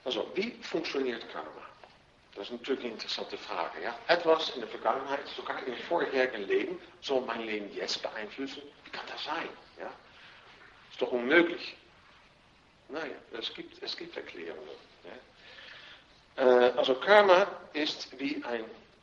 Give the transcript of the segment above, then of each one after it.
Also, wie funktioniert Karma? Das ist natürlich eine interessante Frage. Ja? Etwas in der Vergangenheit, sogar in dem vorherigen Leben, soll mein Leben jetzt beeinflussen. Wie kann das sein? Ja? Ist doch unmöglich. Nein, es gibt Erklärungen. Ja? Also Karma ist wie ein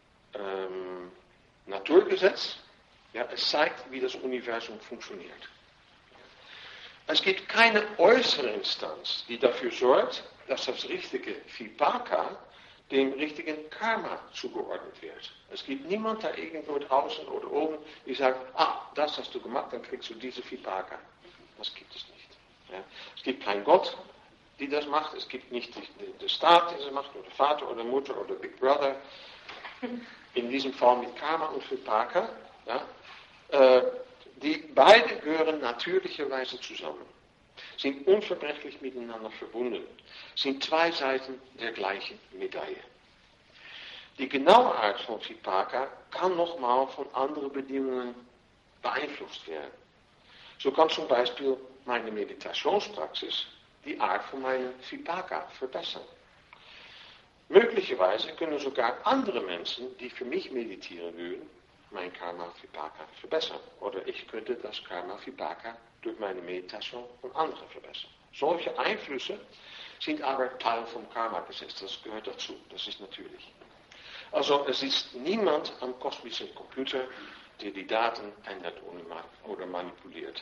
Naturgesetz. Ja, es zeigt, wie das Universum funktioniert. Es gibt keine äußere Instanz, die dafür sorgt, dass das richtige Vipaka dem richtigen Karma zugeordnet wird. Es gibt niemand da irgendwo draußen oder oben, die sagt, das hast du gemacht, dann kriegst du diese Vipaka. Das gibt es nicht. Ja. Es gibt keinen Gott, die das macht. Es gibt nicht den Staat, der das macht, oder Vater oder Mutter oder Big Brother. In diesem Fall mit Karma und Vipaka. Ja. Die beide gehören natürlicherweise zusammen, sind unverbrechlich miteinander verbunden, sind zwei Seiten der gleichen Medaille. Die genaue Art von Vipaka kann nochmal von anderen Bedingungen beeinflusst werden. So kann zum Beispiel meine Meditationspraxis die Art von meinem Vipaka verbessern. Möglicherweise können sogar andere Menschen, die für mich meditieren würden, mein Karma Vipaka verbessern. Oder ich könnte das Karma Vipaka durch meine Meditation von anderen verbessern. Solche Einflüsse sind aber Teil vom Karma-Gesetz. Das gehört dazu. Das ist natürlich. Also es ist niemand am kosmischen Computer, der die Daten ändert oder manipuliert.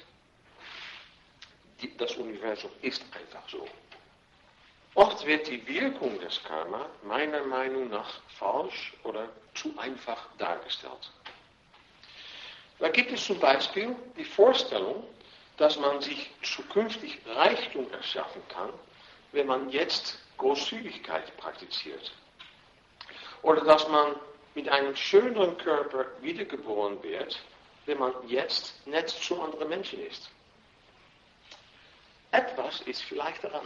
Das Universum ist einfach so. Oft wird die Wirkung des Karma meiner Meinung nach falsch oder zu einfach dargestellt. Da gibt es zum Beispiel die Vorstellung, dass man sich zukünftig Reichtum erschaffen kann, wenn man jetzt Großzügigkeit praktiziert. Oder dass man mit einem schöneren Körper wiedergeboren wird, wenn man jetzt nett zu anderen Menschen ist. Etwas ist vielleicht daran.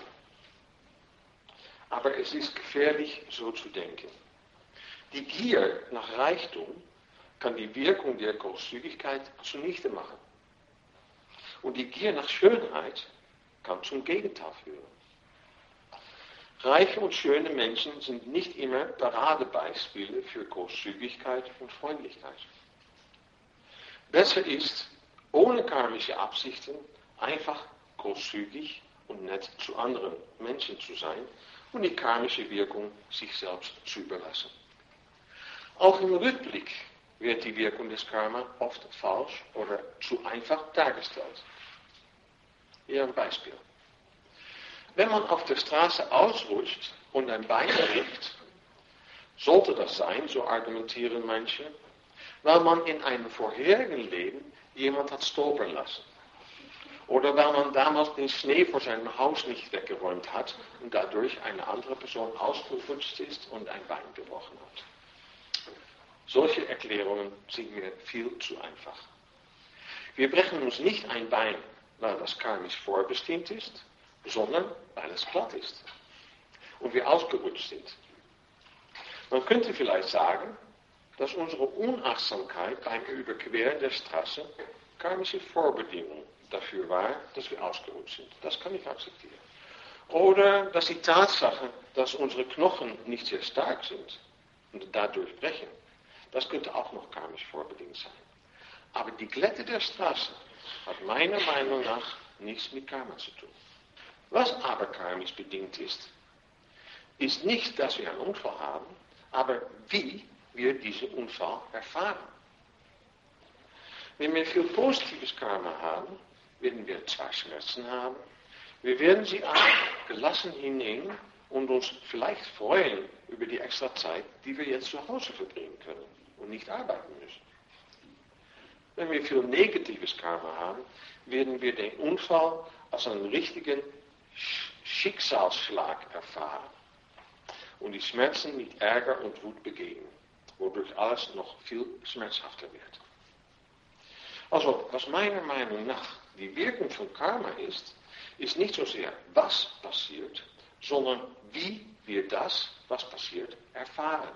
Aber es ist gefährlich, so zu denken. Die Gier nach Reichtum kann die Wirkung der Großzügigkeit zunichte machen. Und die Gier nach Schönheit kann zum Gegenteil führen. Reiche und schöne Menschen sind nicht immer Paradebeispiele für Großzügigkeit und Freundlichkeit. Besser ist, ohne karmische Absichten, einfach großzügig und nett zu anderen Menschen zu sein und die karmische Wirkung sich selbst zu überlassen. Auch im Rückblick wird die Wirkung des Karma oft falsch oder zu einfach dargestellt. Hier ein Beispiel. Wenn man auf der Straße ausrutscht und ein Bein bricht, sollte das sein, so argumentieren manche, weil man in einem vorherigen Leben jemand hat stolpern lassen. Oder weil man damals den Schnee vor seinem Haus nicht weggeräumt hat und dadurch eine andere Person ausgerutscht ist und ein Bein gebrochen hat. Solche Erklärungen sind mir viel zu einfach. Wir brechen uns nicht ein Bein, weil das karmisch vorbestimmt ist, sondern weil es platt ist und wir ausgerutscht sind. Man könnte vielleicht sagen, dass unsere Unachtsamkeit beim Überqueren der Straße karmische Vorbedingung dafür war, dass wir ausgerutscht sind. Das kann ich akzeptieren. Oder dass die Tatsache, dass unsere Knochen nicht sehr stark sind und dadurch brechen, das könnte auch noch karmisch vorbedingt sein. Aber die Glätte der Straße hat meiner Meinung nach nichts mit Karma zu tun. Was aber karmisch bedingt ist nicht, dass wir einen Unfall haben, aber wie wir diesen Unfall erfahren. Wenn wir viel positives Karma haben, werden wir zwar Schmerzen haben, wir werden sie aber gelassen hinnehmen und uns vielleicht freuen über die extra Zeit, die wir jetzt zu Hause verbringen können und nicht arbeiten müssen. Wenn wir viel negatives Karma haben, werden wir den Unfall als einen richtigen Schicksalsschlag erfahren und die Schmerzen mit Ärger und Wut begegnen, wodurch alles noch viel schmerzhafter wird. Also, was meiner Meinung nach die Wirkung von Karma ist nicht so sehr, was passiert, sondern wie wir das, was passiert, erfahren.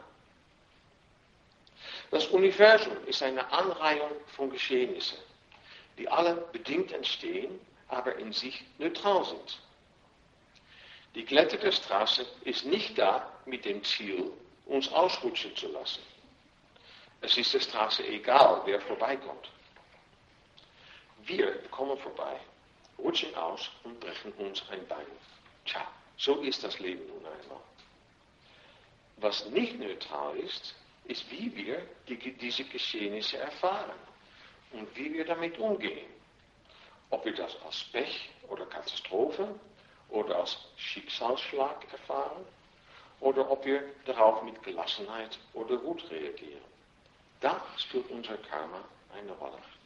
Das Universum ist eine Anreihung von Geschehnissen, die alle bedingt entstehen, aber in sich neutral sind. Die glättete Straße ist nicht da mit dem Ziel, uns ausrutschen zu lassen. Es ist der Straße egal, wer vorbeikommt. Wir kommen vorbei, rutschen aus und brechen uns ein Bein. Tja, so ist das Leben nun einmal. Was nicht neutral ist, ist, wie wir diese Geschehnisse erfahren und wie wir damit umgehen. Ob wir das als Pech oder Katastrophe oder als Schicksalsschlag erfahren oder ob wir darauf mit Gelassenheit oder Wut reagieren. Da spielt unser Karma eine Rolle.